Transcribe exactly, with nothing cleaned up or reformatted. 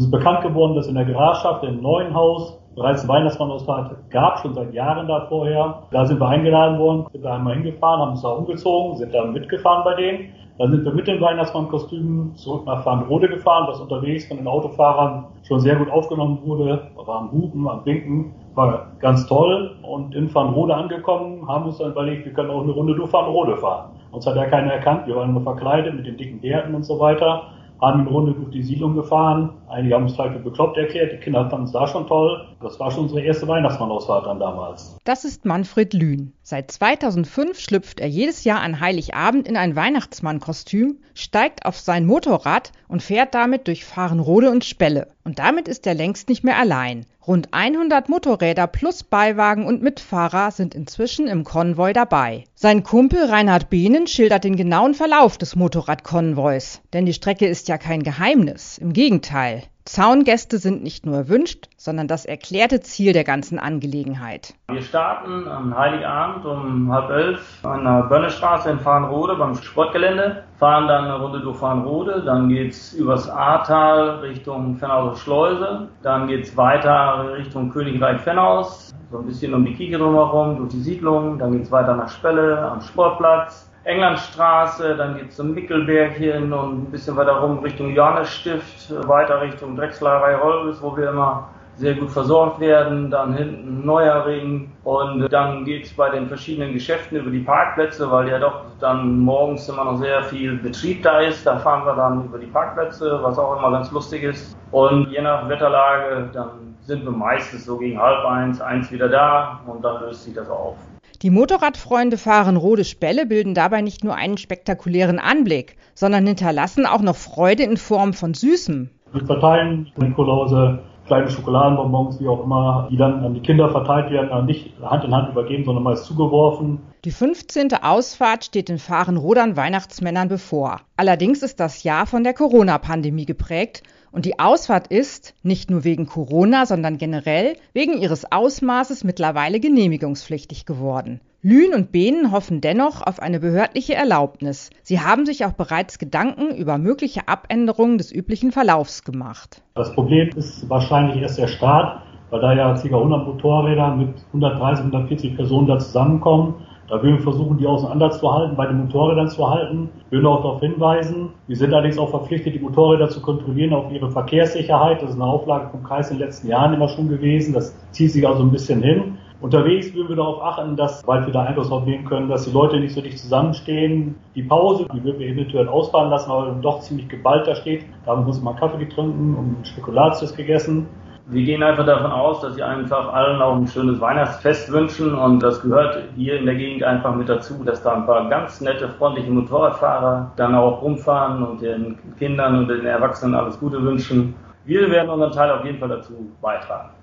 Es ist bekannt geworden, dass in der Grafschaft im neuen Haus bereits ein Weihnachtsmann-Ausfahrt gab, schon seit Jahren da vorher. Da sind wir eingeladen worden, sind da einmal hingefahren, haben uns da umgezogen, sind da mitgefahren bei denen. Dann sind wir mit den Weihnachtsmann-Kostümen zurück nach Farnrode gefahren, was unterwegs von den Autofahrern schon sehr gut aufgenommen wurde. Wir waren am Hupen, am Winken, war ganz toll. Und in Farnrode angekommen, haben uns dann überlegt, wir können auch eine Runde durch Farnrode fahren. Uns hat ja keiner erkannt, wir waren nur verkleidet mit den dicken Bärten und so weiter. Haben eine Runde durch die Siedlung gefahren. Einige haben uns vielleicht für bekloppt erklärt. Die Kinder fanden es da schon toll. Das war schon unsere erste Weihnachtsmann-Ausfahrt dann damals. Das ist Manfred Lühn. Seit zweitausendfünf schlüpft er jedes Jahr an Heiligabend in ein Weihnachtsmann-Kostüm, steigt auf sein Motorrad und fährt damit durch Farnrode und Spelle. Und damit ist er längst nicht mehr allein. Rund hundert Motorräder plus Beiwagen und Mitfahrer sind inzwischen im Konvoi dabei. Sein Kumpel Reinhard Behnen schildert den genauen Verlauf des Motorradkonvois. Denn die Strecke ist ja kein Geheimnis. Im Gegenteil. Zaungäste sind nicht nur erwünscht, sondern das erklärte Ziel der ganzen Angelegenheit. Wir starten am Heiligabend um halb elf an der Bönnestraße in Farnrode beim Sportgelände, fahren dann eine Runde durch Farnrode, dann geht's übers Ahrtal Richtung Fennhauser Schleuse, dann geht's weiter Richtung Königreich Fennhaus, so ein bisschen um die Kirche drumherum, durch die Siedlung, dann geht's weiter nach Spelle am Sportplatz. Englandstraße, dann geht's zum Mickelberg hin und ein bisschen weiter rum Richtung Johannesstift, weiter Richtung Drechslerei Holbis, wo wir immer sehr gut versorgt werden, dann hinten Neuerring und dann geht's bei den verschiedenen Geschäften über die Parkplätze, weil ja doch dann morgens immer noch sehr viel Betrieb da ist, da fahren wir dann über die Parkplätze, was auch immer ganz lustig ist und je nach Wetterlage, dann sind wir meistens so gegen halb eins, eins wieder da und dann löst sich das auf. Die Motorradfreunde Farnrode-Spelle bilden dabei nicht nur einen spektakulären Anblick, sondern hinterlassen auch noch Freude in Form von Süßem. Wir verteilen Nikolause, kleine Schokoladenbonbons, wie auch immer, die dann an die Kinder verteilt werden, nicht Hand in Hand übergeben, sondern meist zugeworfen. Die fünfzehnte Ausfahrt steht den Farnrodern Weihnachtsmännern bevor. Allerdings ist das Jahr von der Corona-Pandemie geprägt und die Ausfahrt ist, nicht nur wegen Corona, sondern generell wegen ihres Ausmaßes mittlerweile genehmigungspflichtig geworden. Lühn und Behnen hoffen dennoch auf eine behördliche Erlaubnis. Sie haben sich auch bereits Gedanken über mögliche Abänderungen des üblichen Verlaufs gemacht. Das Problem ist wahrscheinlich erst der Start, weil da ja ca. hundert Motorräder mit hundertdreißig, hundertvierzig Personen da zusammenkommen. Da würden wir versuchen, die auseinanderzuhalten, bei den Motorrädern zu halten. Wir würden auch darauf hinweisen. Wir sind allerdings auch verpflichtet, die Motorräder zu kontrollieren auf ihre Verkehrssicherheit. Das ist eine Auflage vom Kreis in den letzten Jahren immer schon gewesen. Das zieht sich also ein bisschen hin. Unterwegs würden wir darauf achten, dass, weil wir da Einfluss drauf nehmen können, dass die Leute nicht so dicht zusammenstehen. Die Pause, die würden wir eventuell ausfahren lassen, weil dann doch ziemlich geballt da steht. Da haben wir uns mal Kaffee getrunken und Spekulatius gegessen. Wir gehen einfach davon aus, dass sie einfach allen auch ein schönes Weihnachtsfest wünschen und das gehört hier in der Gegend einfach mit dazu, dass da ein paar ganz nette, freundliche Motorradfahrer dann auch rumfahren und den Kindern und den Erwachsenen alles Gute wünschen. Wir werden unseren Teil auf jeden Fall dazu beitragen.